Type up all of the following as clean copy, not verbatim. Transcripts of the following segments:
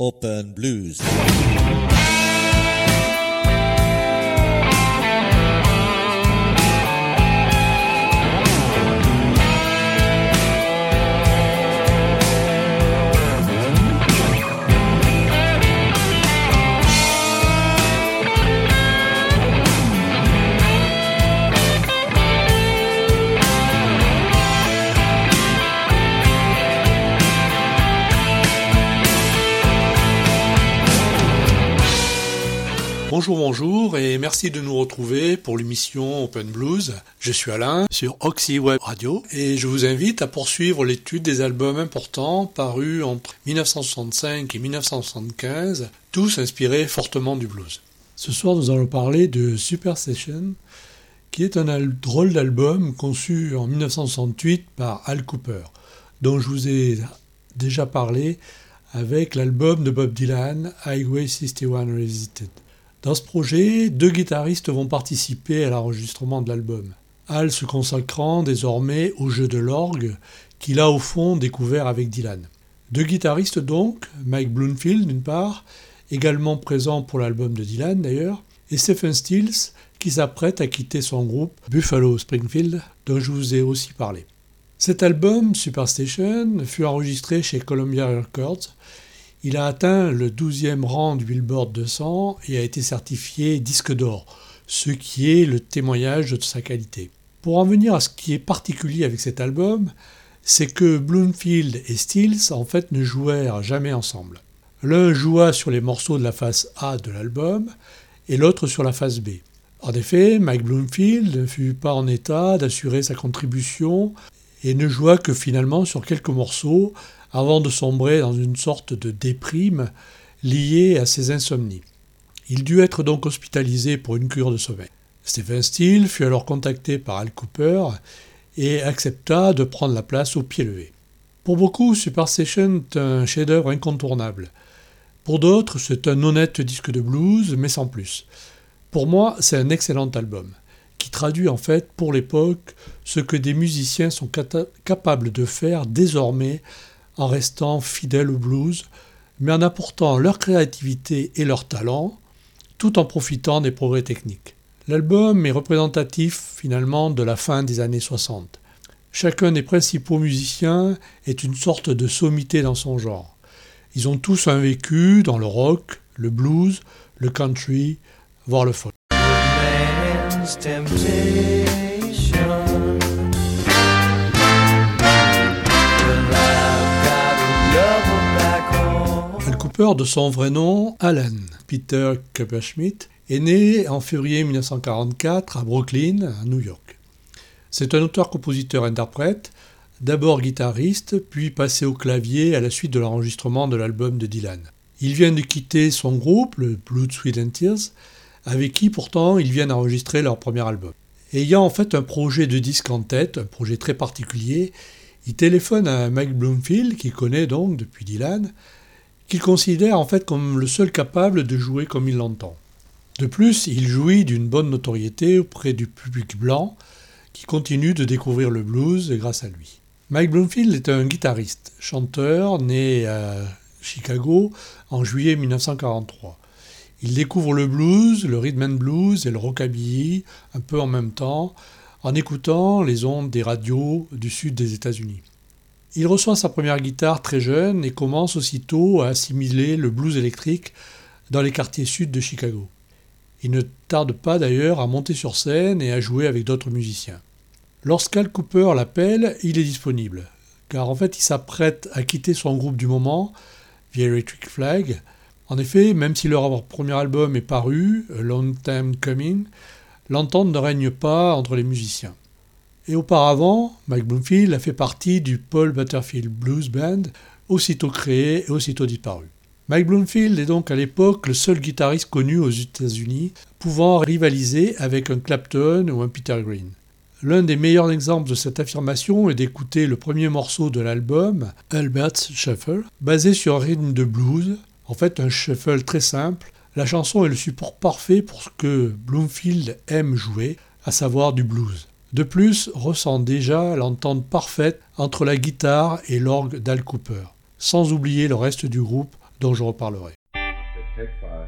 Open Blues. Bonjour et merci de nous retrouver pour l'émission Open Blues. Je suis Alain sur Oxy Web Radio et je vous invite à poursuivre l'étude des albums importants parus entre 1965 et 1975, tous inspirés fortement du blues. Ce soir, nous allons parler de Supersession, qui est un drôle d'album conçu en 1968 par Al Kooper, dont je vous ai déjà parlé avec l'album de Bob Dylan, Highway 61 Revisited. Dans ce projet, 2 guitaristes vont participer à l'enregistrement de l'album. Al se consacrant désormais au jeu de l'orgue qu'il a au fond découvert avec Dylan. 2 guitaristes donc, Mike Bloomfield d'une part, également présent pour l'album de Dylan d'ailleurs, et Stephen Stills qui s'apprête à quitter son groupe Buffalo Springfield dont je vous ai aussi parlé. Cet album, Supersession, fut enregistré chez Columbia Records. Il a atteint le 12e rang du Billboard 200 et a été certifié disque d'or, ce qui est le témoignage de sa qualité. Pour en venir à ce qui est particulier avec cet album, c'est que Bloomfield et Stills en fait ne jouèrent jamais ensemble. L'un joua sur les morceaux de la face A de l'album et l'autre sur la face B. En effet, Mike Bloomfield ne fut pas en état d'assurer sa contribution et ne joua que finalement sur quelques morceaux avant de sombrer dans une sorte de déprime liée à ses insomnies. Il dut être donc hospitalisé pour une cure de sommeil. Stephen Stills fut alors contacté par Al Kooper et accepta de prendre la place au pied levé. Pour beaucoup, Supersession est un chef-d'œuvre incontournable. Pour d'autres, c'est un honnête disque de blues, mais sans plus. Pour moi, c'est un excellent album, qui traduit en fait, pour l'époque, ce que des musiciens sont capables de faire désormais en restant fidèles au blues, mais en apportant leur créativité et leur talent, tout en profitant des progrès techniques. L'album est représentatif finalement de la fin des années 60. Chacun des principaux musiciens est une sorte de sommité dans son genre. Ils ont tous un vécu dans le rock, le blues, le country, voire le folk. Al Kooper, de son vrai nom, Alan Peter Kupperschmidt, est né en février 1944 à Brooklyn, à New York. C'est un auteur-compositeur-interprète, d'abord guitariste, puis passé au clavier à la suite de l'enregistrement de l'album de Dylan. Il vient de quitter son groupe, le Blood, Sweat and Tears, avec qui pourtant ils viennent enregistrer leur premier album. Ayant en fait un projet de disque en tête, un projet très particulier, il téléphone à Mike Bloomfield, qu'il connaît donc depuis Dylan, qu'il considère en fait comme le seul capable de jouer comme il l'entend. De plus, il jouit d'une bonne notoriété auprès du public blanc qui continue de découvrir le blues grâce à lui. Mike Bloomfield est un guitariste, chanteur, né à Chicago en juillet 1943. Il découvre le blues, le rhythm and blues et le rockabilly un peu en même temps en écoutant les ondes des radios du sud des États-Unis. Il reçoit sa première guitare très jeune et commence aussitôt à assimiler le blues électrique dans les quartiers sud de Chicago. Il ne tarde pas d'ailleurs à monter sur scène et à jouer avec d'autres musiciens. Lorsqu'Al Kooper l'appelle, il est disponible, car en fait il s'apprête à quitter son groupe du moment, The Electric Flag. En effet, même si leur premier album est paru, A Long Time Coming, l'entente ne règne pas entre les musiciens. Et auparavant, Mike Bloomfield a fait partie du Paul Butterfield Blues Band, aussitôt créé et aussitôt disparu. Mike Bloomfield est donc à l'époque le seul guitariste connu aux États-Unis pouvant rivaliser avec un Clapton ou un Peter Green. L'un des meilleurs exemples de cette affirmation est d'écouter le premier morceau de l'album, Albert's Shuffle, basé sur un rythme de blues, en fait un shuffle très simple. La chanson est le support parfait pour ce que Bloomfield aime jouer, à savoir du blues. De plus, ressent déjà l'entente parfaite entre la guitare et l'orgue d'Al Kooper, sans oublier le reste du groupe dont je reparlerai. Take 5.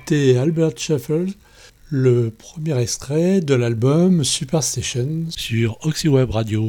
écouter Albert Schaeffer, le premier extrait de l'album Superstition sur Oxyweb Radio.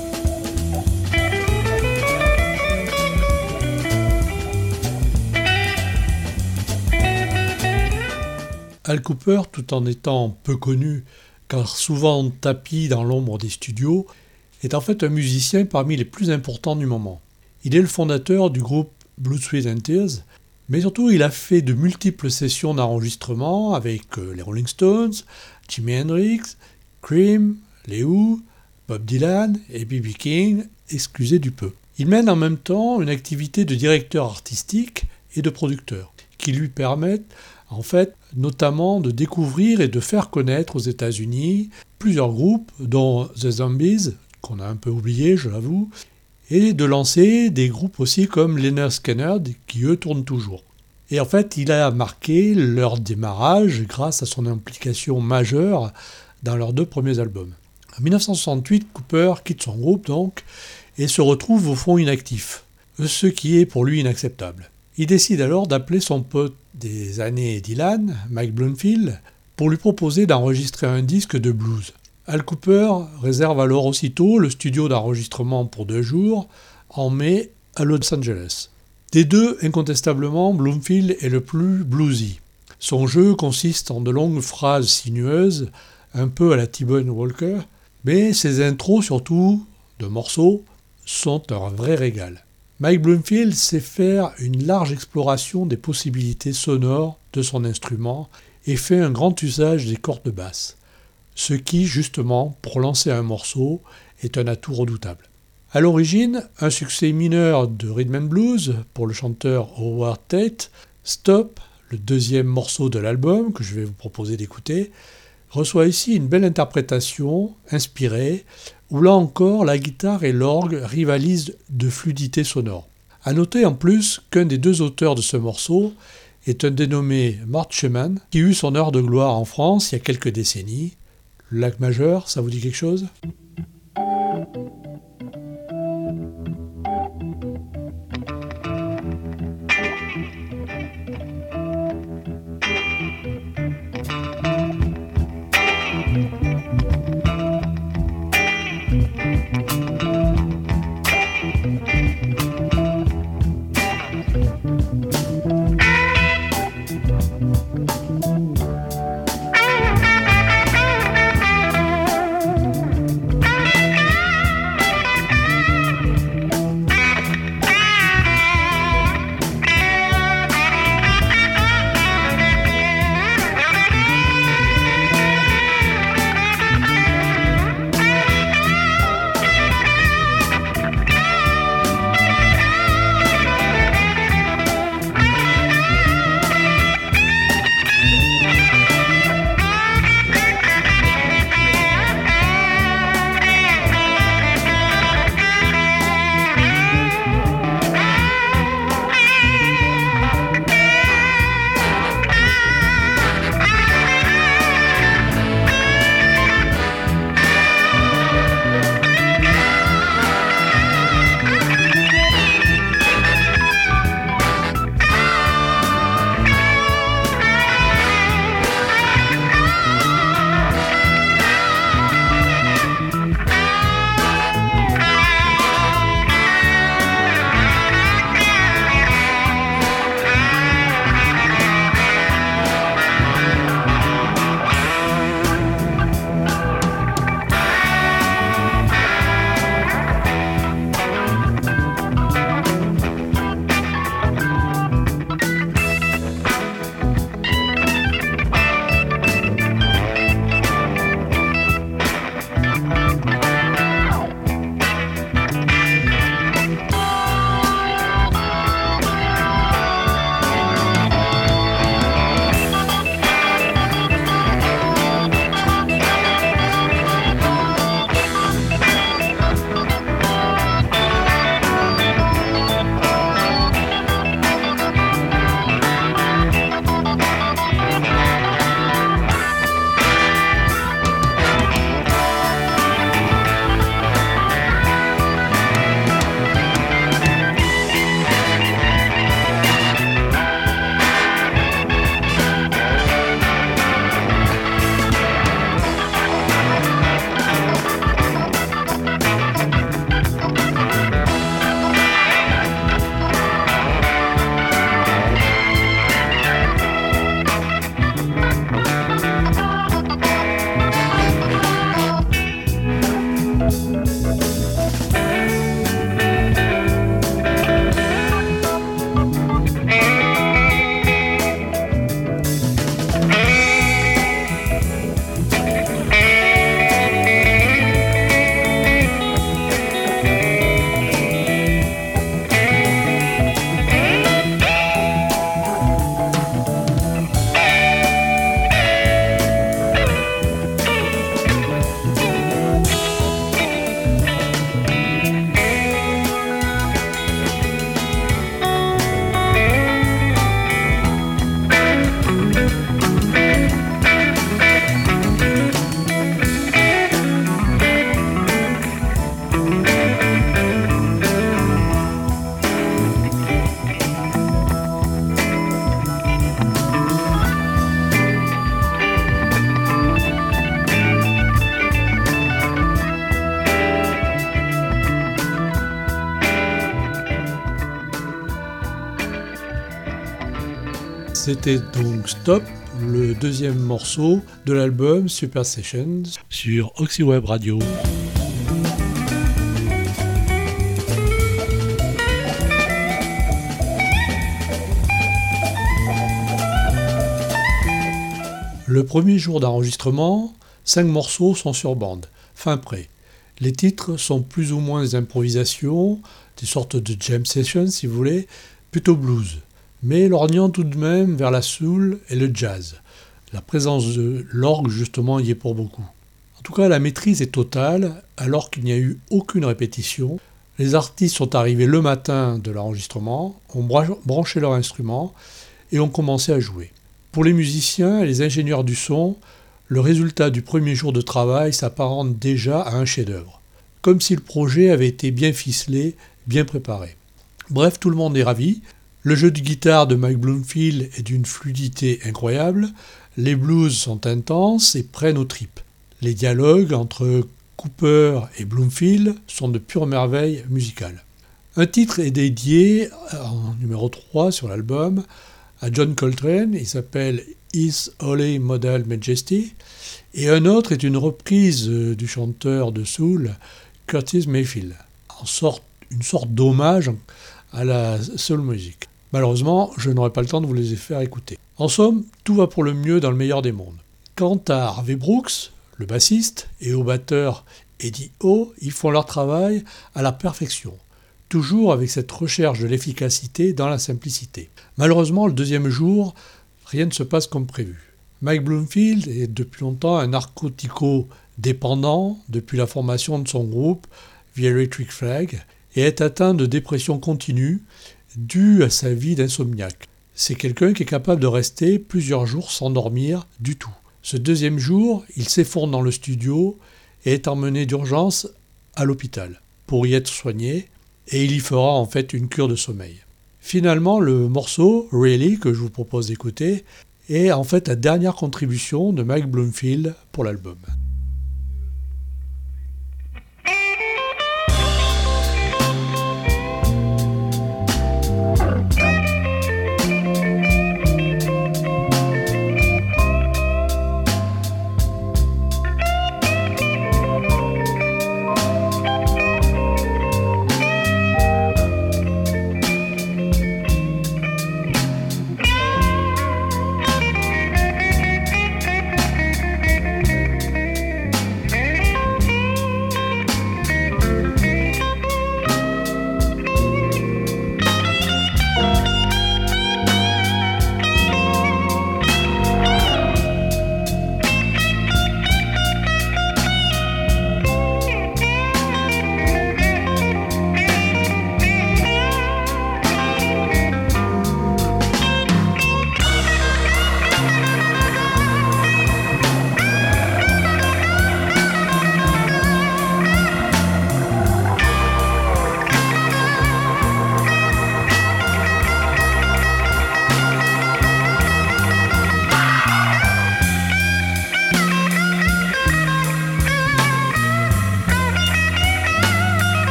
Al Kooper, tout en étant peu connu, car souvent tapi dans l'ombre des studios, est en fait un musicien parmi les plus importants du moment. Il est le fondateur du groupe Blood, Sweat and Tears, mais surtout il a fait de multiples sessions d'enregistrement avec les Rolling Stones, Jimi Hendrix, Cream, les Who, Bob Dylan et B.B. King, excusez du peu. Il mène en même temps une activité de directeur artistique et de producteur, qui lui permettent en fait notamment de découvrir et de faire connaître aux États-Unis plusieurs groupes, dont The Zombies, qu'on a un peu oublié, je l'avoue, et de lancer des groupes aussi comme Lynyrd Skynyrd, qui eux tournent toujours. Et en fait, il a marqué leur démarrage grâce à son implication majeure dans leurs 2 premiers albums. En 1968, Cooper quitte son groupe donc, et se retrouve au fond inactif, ce qui est pour lui inacceptable. Il décide alors d'appeler son pote des années Dylan, Mike Bloomfield, pour lui proposer d'enregistrer un disque de blues. Al Kooper réserve alors aussitôt le studio d'enregistrement pour 2 jours, en mai à Los Angeles. Des deux, incontestablement, Bloomfield est le plus bluesy. Son jeu consiste en de longues phrases sinueuses, un peu à la T-Bone Walker, mais ses intros surtout, de morceaux, sont un vrai régal. Mike Bloomfield sait faire une large exploration des possibilités sonores de son instrument et fait un grand usage des cordes basses, ce qui, justement, pour lancer un morceau, est un atout redoutable. À l'origine, un succès mineur de rhythm and blues pour le chanteur Howard Tate, Stop, le 2e morceau de l'album que je vais vous proposer d'écouter, reçoit ici une belle interprétation inspirée, où là encore la guitare et l'orgue rivalisent de fluidité sonore. A noter en plus qu'un des 2 auteurs de ce morceau est un dénommé Mort Schumann, qui eut son heure de gloire en France il y a quelques décennies. Le lac majeur, ça vous dit quelque chose ? C'était donc Stop, le deuxième morceau de l'album Super Sessions sur OxyWeb Radio. Le premier jour d'enregistrement, 5 morceaux sont sur bande, fin prêt. Les titres sont plus ou moins des improvisations, des sortes de jam sessions si vous voulez, plutôt blues, mais lorgnant tout de même vers la soul et le jazz. La présence de l'orgue justement y est pour beaucoup. En tout cas, la maîtrise est totale alors qu'il n'y a eu aucune répétition. Les artistes sont arrivés le matin de l'enregistrement, ont branché leur instrument et ont commencé à jouer. Pour les musiciens et les ingénieurs du son, le résultat du premier jour de travail s'apparente déjà à un chef-d'œuvre, comme si le projet avait été bien ficelé, bien préparé. Bref, tout le monde est ravi. Le jeu de guitare de Mike Bloomfield est d'une fluidité incroyable, les blues sont intenses et prennent aux tripes. Les dialogues entre Cooper et Bloomfield sont de pures merveilles musicales. Un titre est dédié, en numéro 3 sur l'album, à John Coltrane, il s'appelle His Holy Model Majesty, et un autre est une reprise du chanteur de soul Curtis Mayfield, une sorte d'hommage à la soul music. Malheureusement, je n'aurai pas le temps de vous les faire écouter. En somme, tout va pour le mieux dans le meilleur des mondes. Quant à Harvey Brooks, le bassiste, et au batteur Eddie O, ils font leur travail à la perfection, toujours avec cette recherche de l'efficacité dans la simplicité. Malheureusement, le deuxième jour, rien ne se passe comme prévu. Mike Bloomfield est depuis longtemps un narcotico-dépendant depuis la formation de son groupe The Electric Flag et est atteint de dépression continue due à sa vie d'insomniaque. C'est quelqu'un qui est capable de rester plusieurs jours sans dormir du tout. Ce deuxième jour, il s'effondre dans le studio et est emmené d'urgence à l'hôpital pour y être soigné, et il y fera en fait une cure de sommeil. Finalement, le morceau, Really, que je vous propose d'écouter, est en fait la dernière contribution de Mike Bloomfield pour l'album.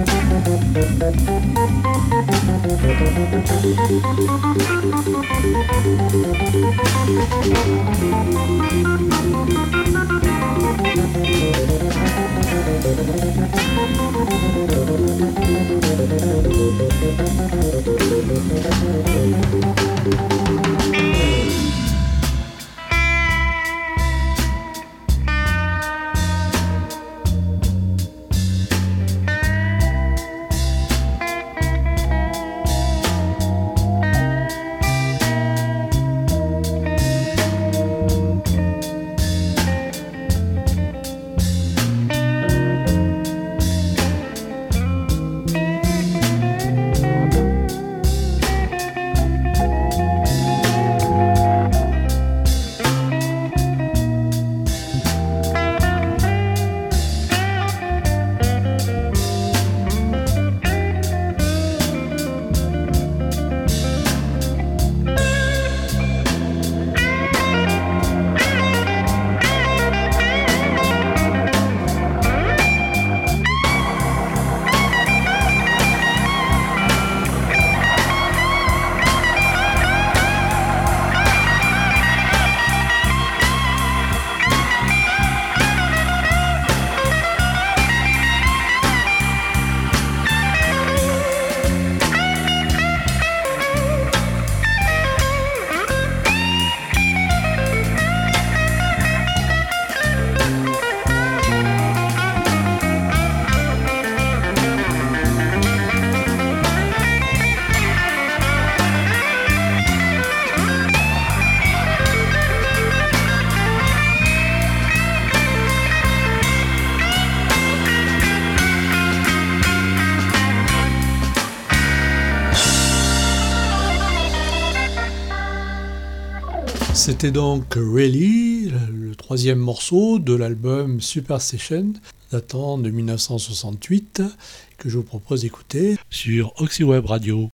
C'était donc Really, le troisième morceau de l'album Supersession, datant de 1968, que je vous propose d'écouter sur OxyWeb Radio.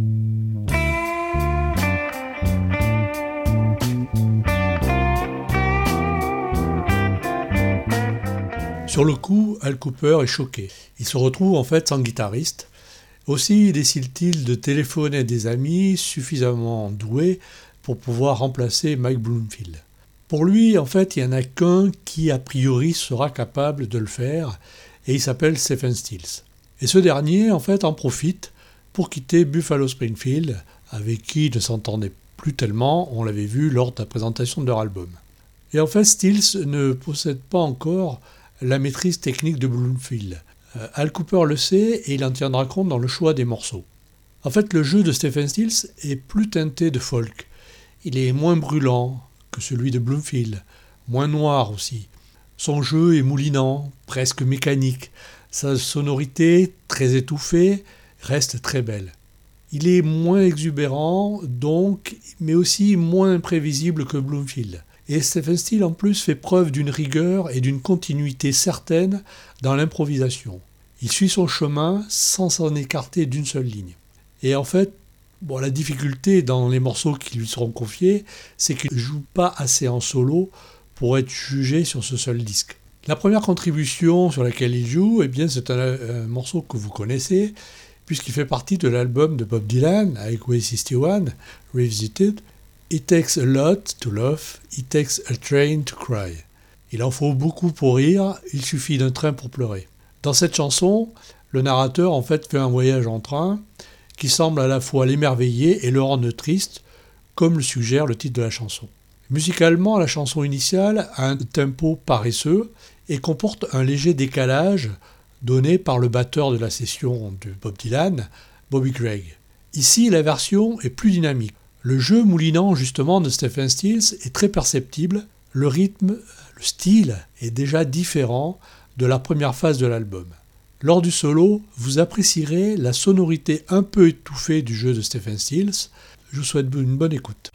Sur le coup, Al Kooper est choqué. Il se retrouve en fait sans guitariste. Aussi décide-t-il de téléphoner à des amis suffisamment doués pour pouvoir remplacer Mike Bloomfield. Pour lui, en fait, il n'y en a qu'un qui, a priori, sera capable de le faire, et il s'appelle Stephen Stills. Et ce dernier, en fait, en profite pour quitter Buffalo Springfield, avec qui il ne s'entendait plus tellement, on l'avait vu lors de la présentation de leur album. Et en fait, Stills ne possède pas encore la maîtrise technique de Bloomfield. Al Kooper le sait, et il en tiendra compte dans le choix des morceaux. En fait, le jeu de Stephen Stills est plus teinté de folk. Il est moins brûlant que celui de Bloomfield, moins noir aussi. Son jeu est moulinant, presque mécanique. Sa sonorité, très étouffée, reste très belle. Il est moins exubérant, donc, mais aussi moins imprévisible que Bloomfield. Et Stephen Stills, en plus, fait preuve d'une rigueur et d'une continuité certaine dans l'improvisation. Il suit son chemin sans s'en écarter d'une seule ligne. Et en fait, la difficulté dans les morceaux qui lui seront confiés, c'est qu'il ne joue pas assez en solo pour être jugé sur ce seul disque. La première contribution sur laquelle il joue, c'est un morceau que vous connaissez, puisqu'il fait partie de l'album de Bob Dylan, avec Way 61, Revisited. It takes a lot to love, it takes a train to cry. Il en faut beaucoup pour rire, il suffit d'un train pour pleurer. Dans cette chanson, le narrateur en fait un voyage en train, qui semble à la fois l'émerveiller et le rendre triste, comme le suggère le titre de la chanson. Musicalement, la chanson initiale a un tempo paresseux et comporte un léger décalage donné par le batteur de la session de Bob Dylan, Bobby Craig. Ici, la version est plus dynamique. Le jeu moulinant justement de Stephen Stills est très perceptible, le rythme, le style est déjà différent de la première phase de l'album. Lors du solo, vous apprécierez la sonorité un peu étouffée du jeu de Stephen Stills. Je vous souhaite une bonne écoute.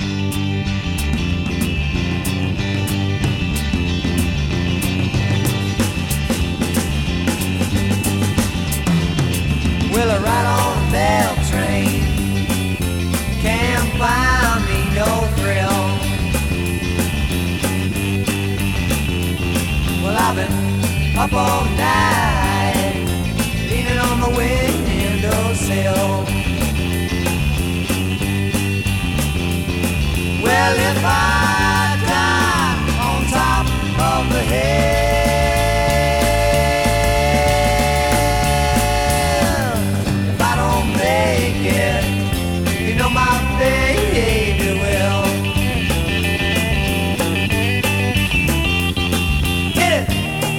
Well, I ride on a bell train, can't find me no thrill. Well, I've been up all night, leaning on the wheel. windowsill. Well, if I die on top of the hill, if I don't make it, you know my baby will. Hit it!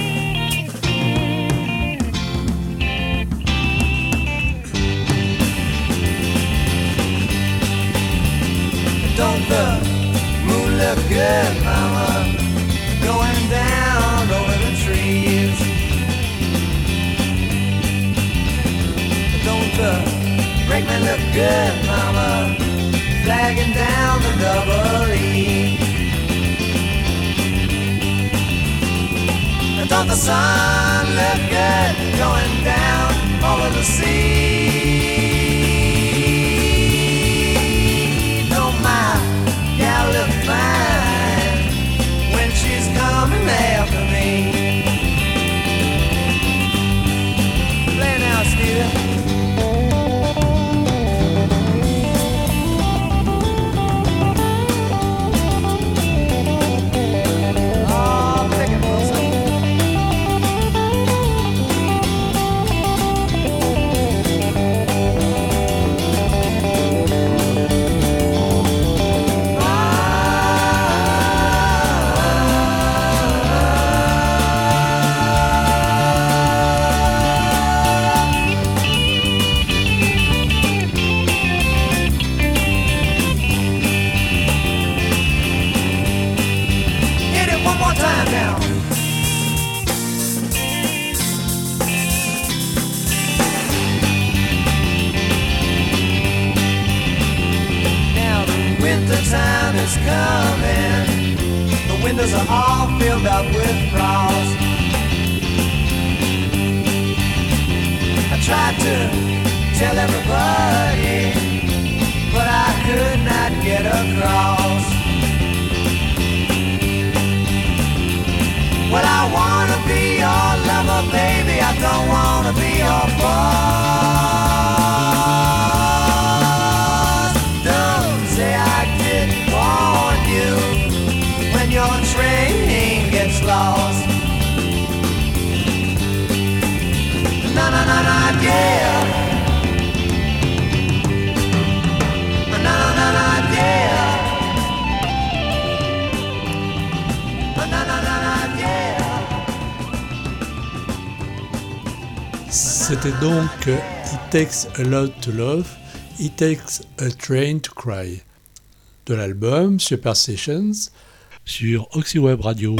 Don't the moon look good, mama, going down over the trees? Don't the brakeman look good, mama, flagging down the double E? Don't the sun look good, going down over the sea? Look fine when she's coming after me. Play now, Stevie. Oh, pick it, Wilson. Time is coming. The windows are all filled up with frost. I tried to tell everybody, but I could not get across. Well, I wanna be your lover, baby, I don't wanna be your boss. Don't say I warn you when your train gets lost. Na na na na yeah. Na na na na yeah. Na na na na yeah. C'était donc It Takes a Lot to Love, It Takes a Train to Cry, de l'album Super Sessions sur Oxyweb Radio.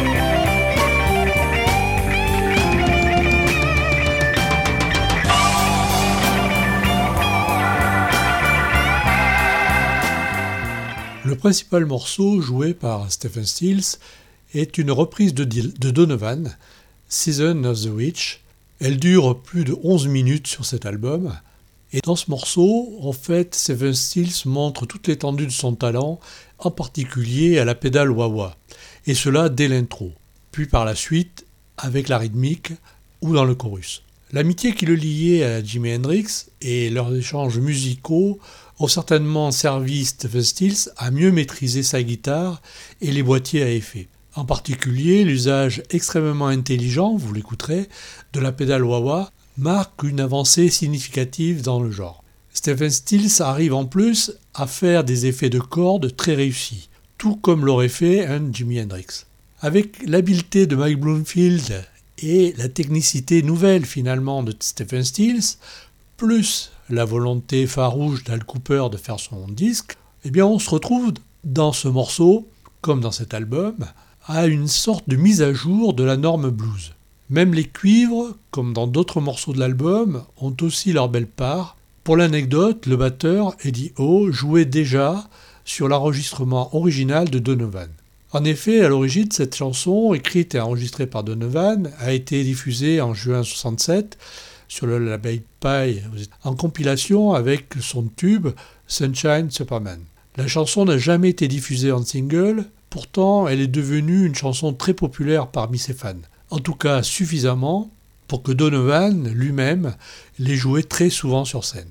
Le principal morceau joué par Stephen Stills est une reprise de Donovan, Season of the Witch. Elle dure plus de 11 minutes sur cet album. Et dans ce morceau, en fait, Stephen Stills montre toute l'étendue de son talent, en particulier à la pédale wah-wah, et cela dès l'intro, puis par la suite avec la rythmique ou dans le chorus. L'amitié qui le liait à Jimi Hendrix et leurs échanges musicaux ont certainement servi Stephen Stills à mieux maîtriser sa guitare et les boîtiers à effet. En particulier, l'usage extrêmement intelligent, vous l'écouterez, de la pédale wah-wah marque une avancée significative dans le genre. Stephen Stills arrive en plus à faire des effets de cordes très réussis, tout comme l'aurait fait un Jimi Hendrix. Avec l'habileté de Mike Bloomfield et la technicité nouvelle finalement de Stephen Stills, plus la volonté farouche d'Al Kooper de faire son disque, eh bien on se retrouve dans ce morceau, comme dans cet album, à une sorte de mise à jour de la norme blues. Même les cuivres, comme dans d'autres morceaux de l'album, ont aussi leur belle part. Pour l'anecdote, le batteur Eddie Howe jouait déjà sur l'enregistrement original de Donovan. En effet, à l'origine, cette chanson, écrite et enregistrée par Donovan, a été diffusée en juin 1967 sur le label Pye, en compilation avec son tube Sunshine Superman. La chanson n'a jamais été diffusée en single, pourtant elle est devenue une chanson très populaire parmi ses fans. En tout cas suffisamment pour que Donovan lui-même l'ait jouée très souvent sur scène.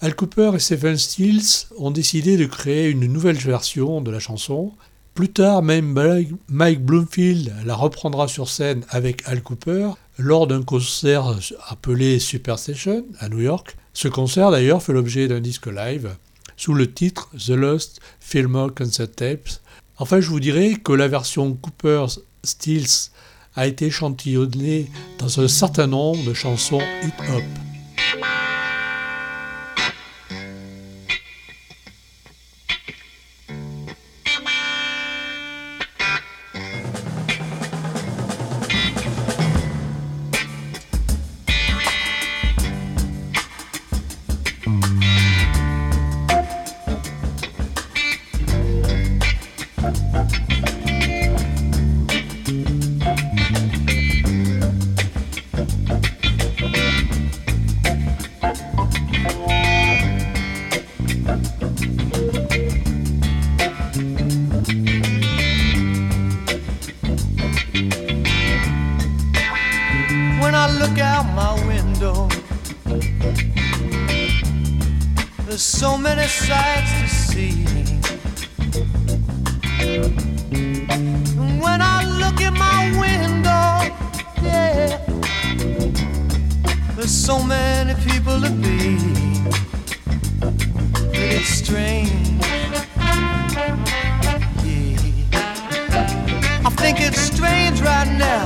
Al Kooper et Stephen Stills ont décidé de créer une nouvelle version de la chanson. Plus tard, même Mike Bloomfield la reprendra sur scène avec Al Kooper lors d'un concert appelé Superstation à New York. Ce concert d'ailleurs fait l'objet d'un disque live sous le titre The Lost Fillmore Concert Tapes. Enfin, je vous dirais que la version Kooper-Stills a été échantillonnée dans un certain nombre de chansons hip-hop. There's so many sights to see. And when I look in my window, yeah, there's so many people to be. It's strange, yeah. I think it's strange right now.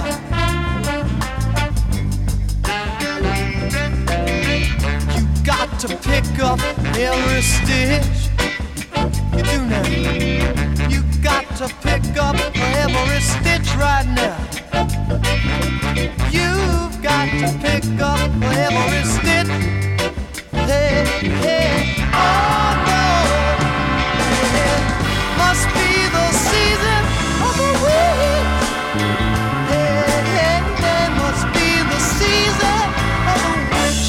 Got to pick up every stitch. You do now. You got to pick up every stitch right now. You've got to pick up every stitch. Hey, hey, oh no. It must be the season of the witch. Hey, hey, it must be the season of the witch.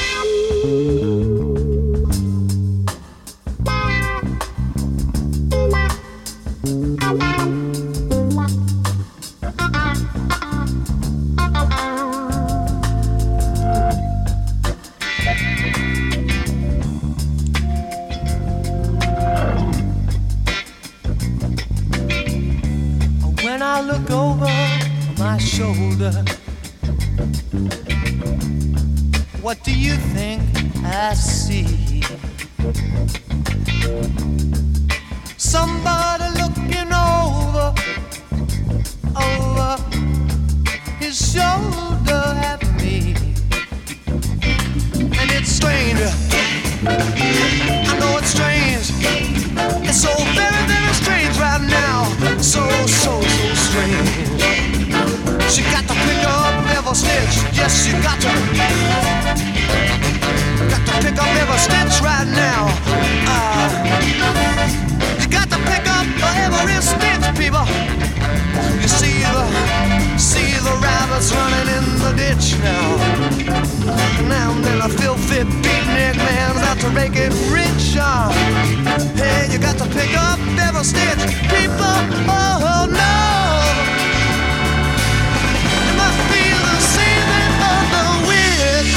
When I look over my shoulder, what do you think I see? Somebody looking over his shoulder at me. And it's strange, I know it's strange. It's so very, very strange right now. So strange. She got to pick up every stitch. Yes, you got to pick up every stitch right now. You got to pick up every stitch, people. You see the rabbits running in the ditch now. Now and then a filthy beatnik man's out to make it rich. Hey, you got to pick up every stitch, people. Oh no. It must be the season of the witch.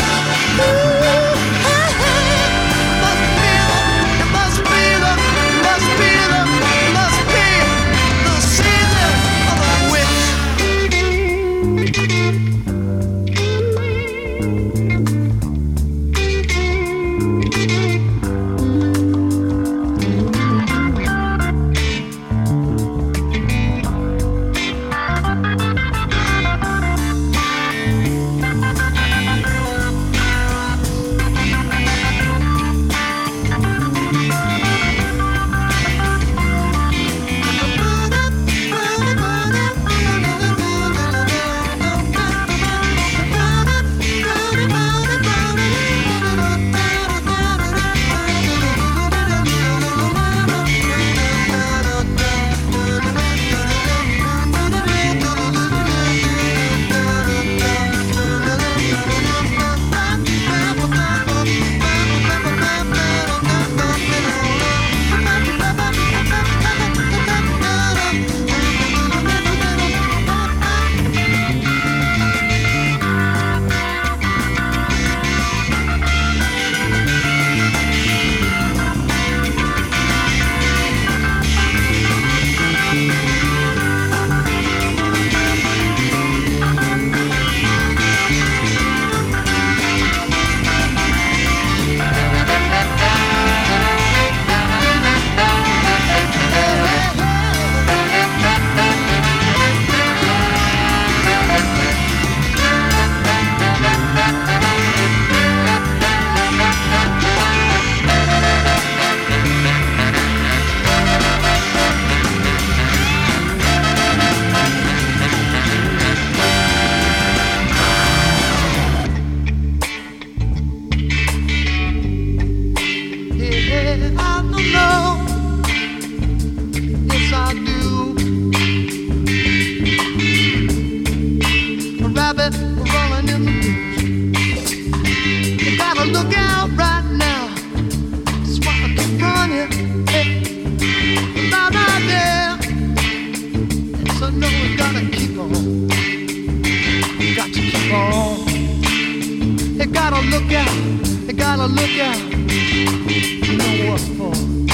right now. Just wanna keep running, hey, right there. So no, we gotta keep on. We got to keep on. You gotta look out. You gotta look out. You know what for?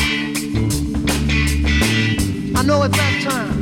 I know it's that time.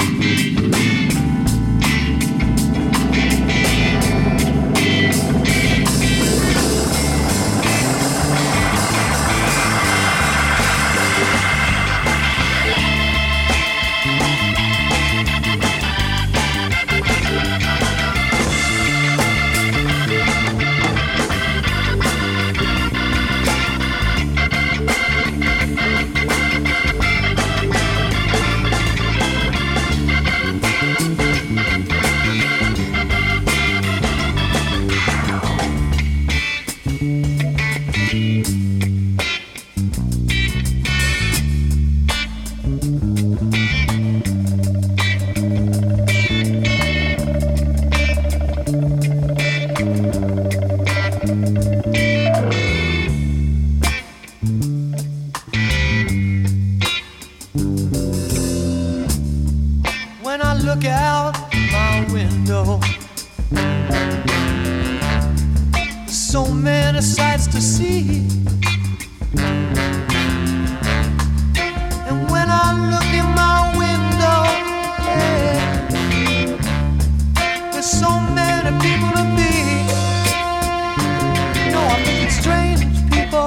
Look out my window. So many sights to see. And when I look in my window, yeah, there's so many people to be. You know, I think it's strange, people.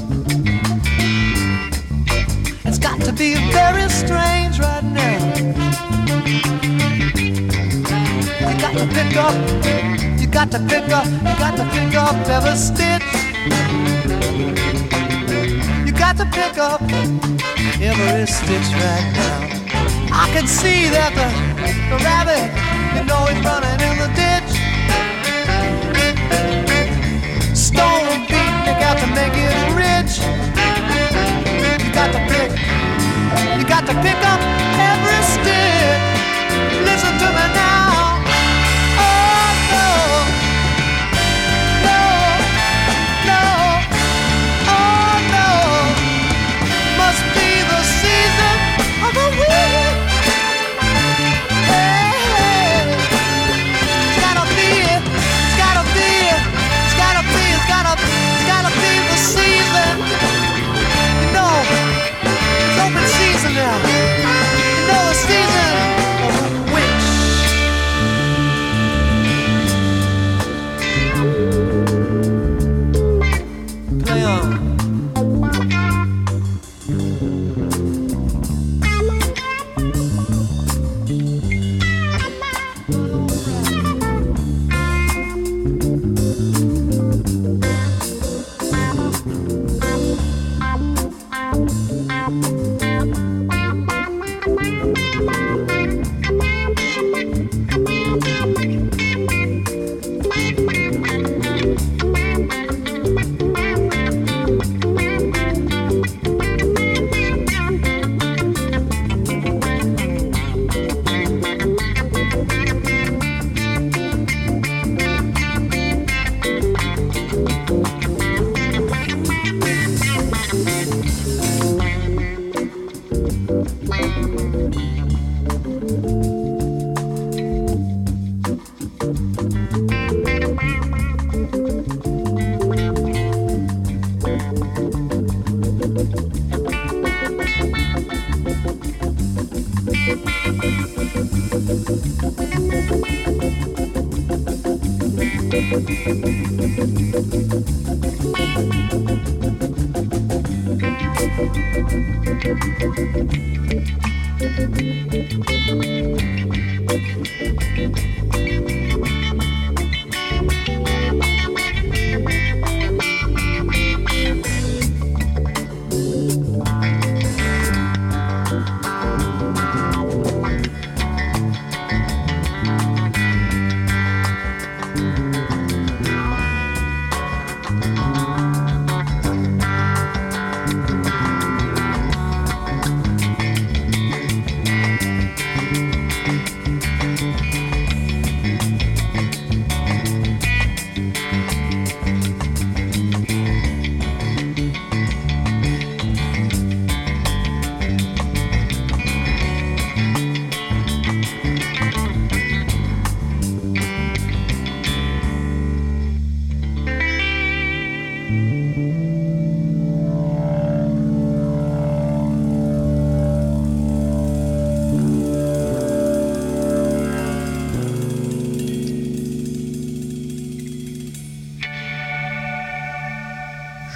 It's got to be very strange right now. You got to pick up every stitch. You got to pick up every stitch right now. I can see that the rabbit, you know, he's running in the ditch. Stone beat, you got to make it rich. You got to pick up every stitch. Listen to me now.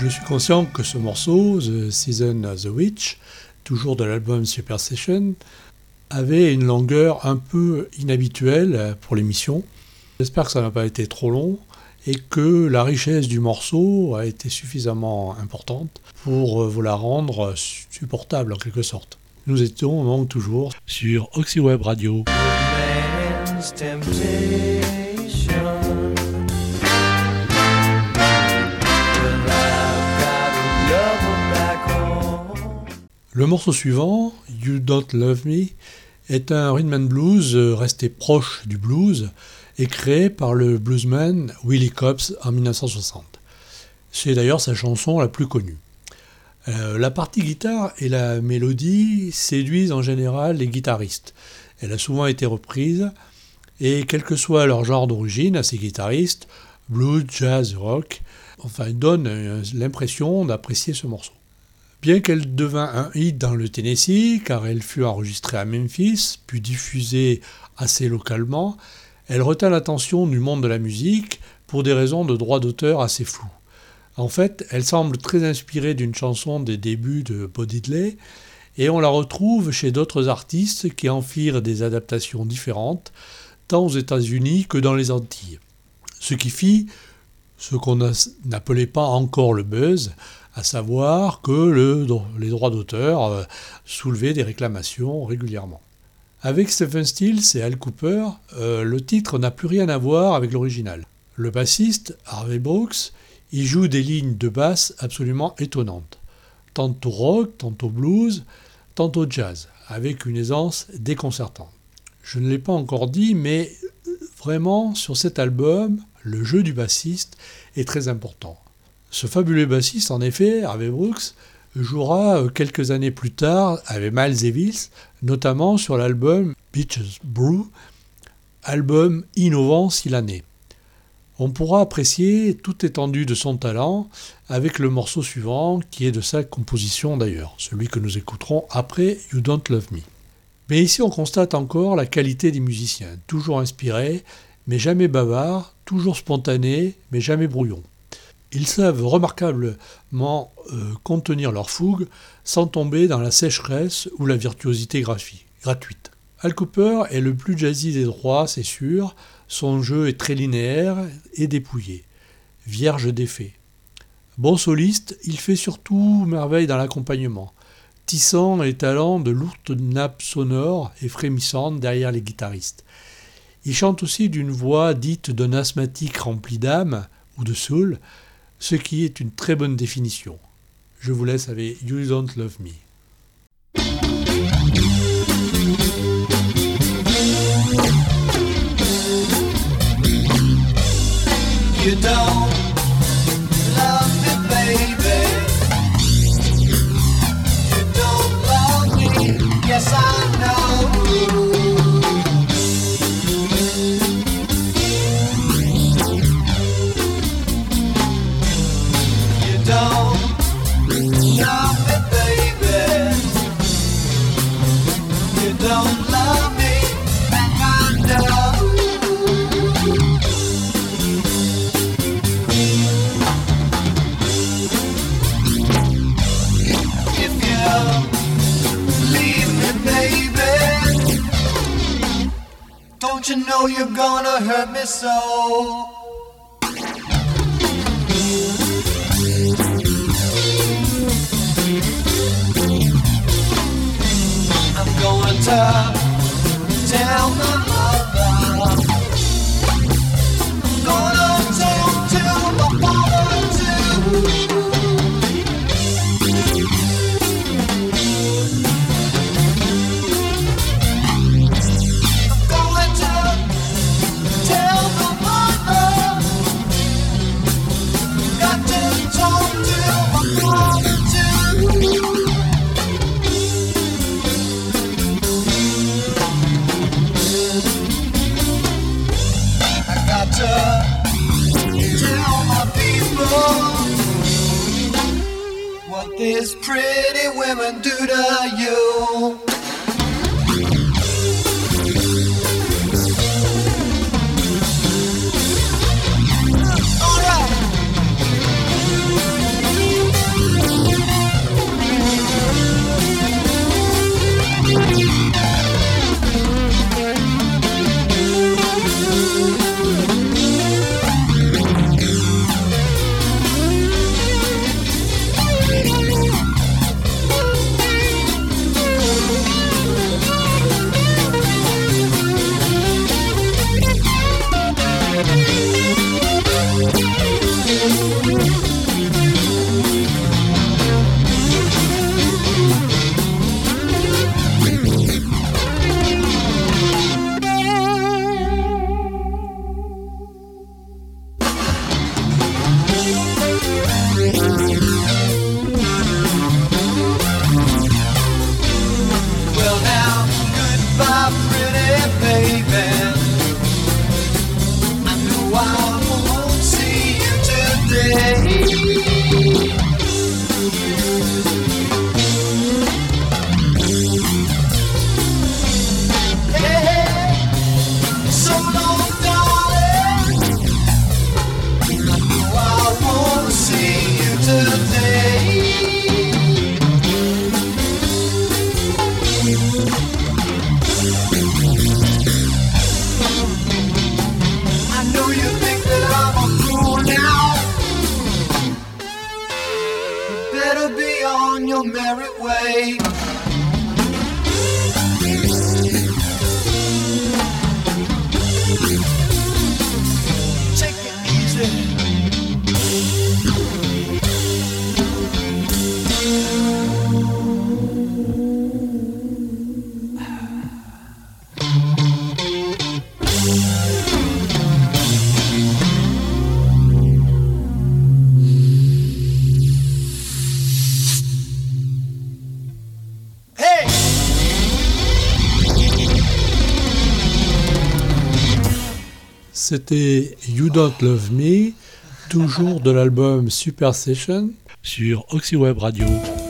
Je suis conscient que ce morceau, The Season of the Witch, toujours de l'album Super Session, avait une longueur un peu inhabituelle pour l'émission. J'espère que ça n'a pas été trop long et que la richesse du morceau a été suffisamment importante pour vous la rendre supportable en quelque sorte. Nous étions donc toujours sur OxyWeb Radio. Le morceau suivant, You Don't Love Me, est un rhythm and blues resté proche du blues et créé par le bluesman Willie Cobbs en 1960. C'est d'ailleurs sa chanson la plus connue. La partie guitare et la mélodie séduisent en général les guitaristes. Elle a souvent été reprise et quel que soit leur genre d'origine à ces guitaristes, blues, jazz, rock, donne l'impression d'apprécier ce morceau. Bien qu'elle devint un hit dans le Tennessee, car elle fut enregistrée à Memphis, puis diffusée assez localement, elle retint l'attention du monde de la musique pour des raisons de droit d'auteur assez floues. En fait, elle semble très inspirée d'une chanson des débuts de Bo Diddley, et on la retrouve chez d'autres artistes qui en firent des adaptations différentes, tant aux États-Unis que dans les Antilles. Ce qui fit ce qu'on n'appelait pas encore le buzz, à savoir que les droits d'auteur soulevaient des réclamations régulièrement. Avec Stephen Stills et Al Kooper, le titre n'a plus rien à voir avec l'original. Le bassiste, Harvey Brooks, y joue des lignes de basse absolument étonnantes, tantôt rock, tantôt blues, tantôt jazz, avec une aisance déconcertante. Je ne l'ai pas encore dit, mais vraiment, sur cet album, le jeu du bassiste est très important. Ce fabuleux bassiste, en effet, Harvey Brooks, jouera quelques années plus tard avec Miles Davis, notamment sur l'album Beaches Brew, album innovant s'il en est. On pourra apprécier toute étendue de son talent avec le morceau suivant, qui est de sa composition d'ailleurs, celui que nous écouterons après You Don't Love Me. Mais ici on constate encore la qualité des musiciens, toujours inspirés, mais jamais bavards, toujours spontanés, mais jamais brouillons. Ils savent remarquablement contenir leur fougue sans tomber dans la sécheresse ou la virtuosité gratuite. Al Kooper est le plus jazzy des trois, c'est sûr. Son jeu est très linéaire et dépouillé, vierge d'effets. Bon soliste, il fait surtout merveille dans l'accompagnement, tissant les talents de lourdes nappes sonores et frémissantes derrière les guitaristes. Il chante aussi d'une voix dite d'un asthmatique rempli d'âme ou de soul, ce qui est une très bonne définition. Je vous laisse avec You Don't Love Me. You don't love me, baby. You don't love me, yes I know. You don't love me, baby. You don't love me, I know. Don't you know you're gonna hurt me so? I'm going to tell my mother. I'm gonna tell my father too. What these pretty women do to you. All right. better be on your merry way. Take it easy. C'était You Don't Love Me, toujours de l'album Super Session sur Oxyweb Radio.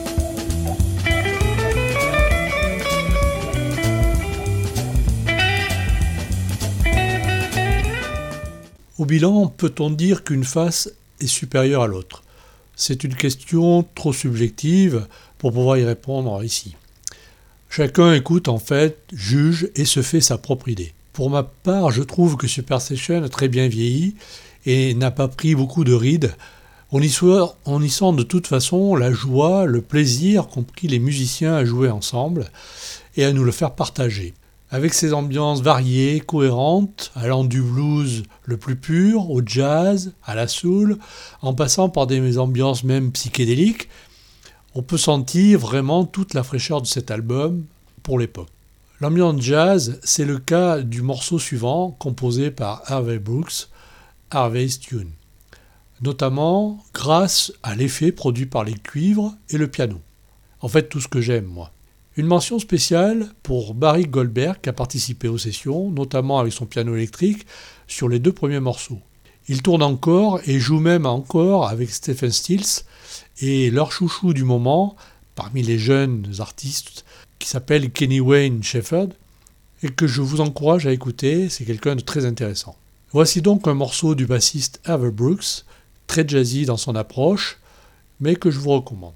Au bilan, peut-on dire qu'une face est supérieure à l'autre ? C'est une question trop subjective pour pouvoir y répondre ici. Chacun écoute en fait, juge et se fait sa propre idée. Pour ma part, je trouve que Super Session a très bien vieilli et n'a pas pris beaucoup de rides. On y sent de toute façon la joie, le plaisir qu'ont pris les musiciens à jouer ensemble et à nous le faire partager. Avec ses ambiances variées, cohérentes, allant du blues le plus pur au jazz, à la soul, en passant par des ambiances même psychédéliques, on peut sentir vraiment toute la fraîcheur de cet album pour l'époque. L'ambiance jazz, c'est le cas du morceau suivant, composé par Harvey Brooks, Harvey's Tune, notamment grâce à l'effet produit par les cuivres et le piano. En fait, tout ce que j'aime, moi. Une mention spéciale pour Barry Goldberg, qui a participé aux sessions, notamment avec son piano électrique, sur les 2 premiers morceaux. Il tourne encore et joue même encore avec Stephen Stills, et leur chouchou du moment, parmi les jeunes artistes, qui s'appelle Kenny Wayne Shepherd, et que je vous encourage à écouter, c'est quelqu'un de très intéressant. Voici donc un morceau du bassiste Harvey Brooks, très jazzy dans son approche, mais que je vous recommande.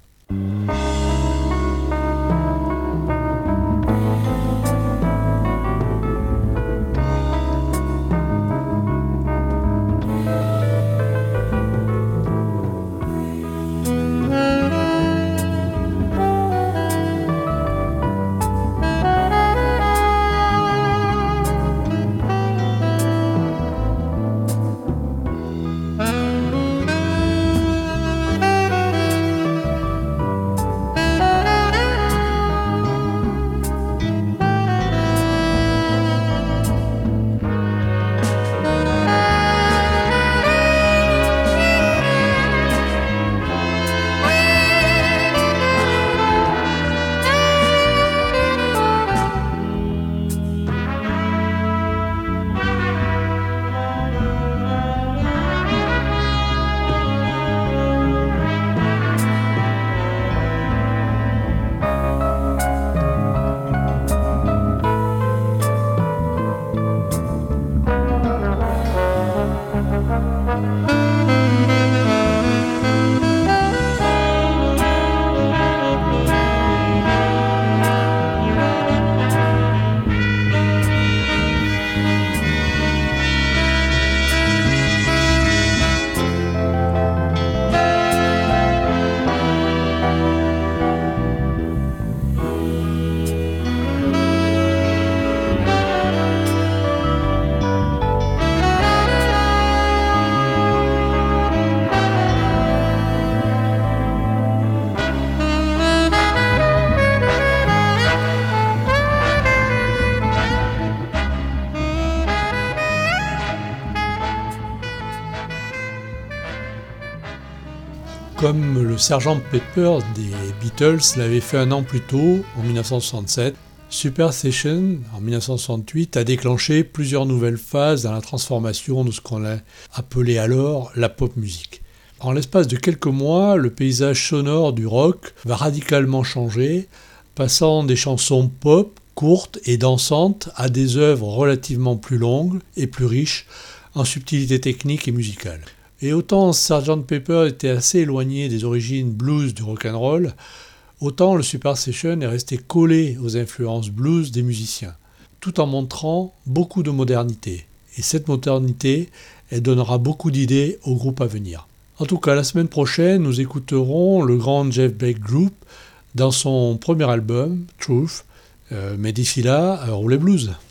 Comme le Sgt Pepper des Beatles l'avait fait un an plus tôt, en 1967, Super Session, en 1968, a déclenché plusieurs nouvelles phases dans la transformation de ce qu'on a appelé alors la pop music. En l'espace de quelques mois, le paysage sonore du rock va radicalement changer, passant des chansons pop, courtes et dansantes, à des œuvres relativement plus longues et plus riches en subtilité technique et musicale. Et autant Sgt Pepper était assez éloigné des origines blues du rock'n'roll, autant le Super Session est resté collé aux influences blues des musiciens, tout en montrant beaucoup de modernité. Et cette modernité, elle donnera beaucoup d'idées au groupe à venir. En tout cas, la semaine prochaine, nous écouterons le grand Jeff Beck Group dans son premier album, Truth. Mais d'ici là, roulez blues.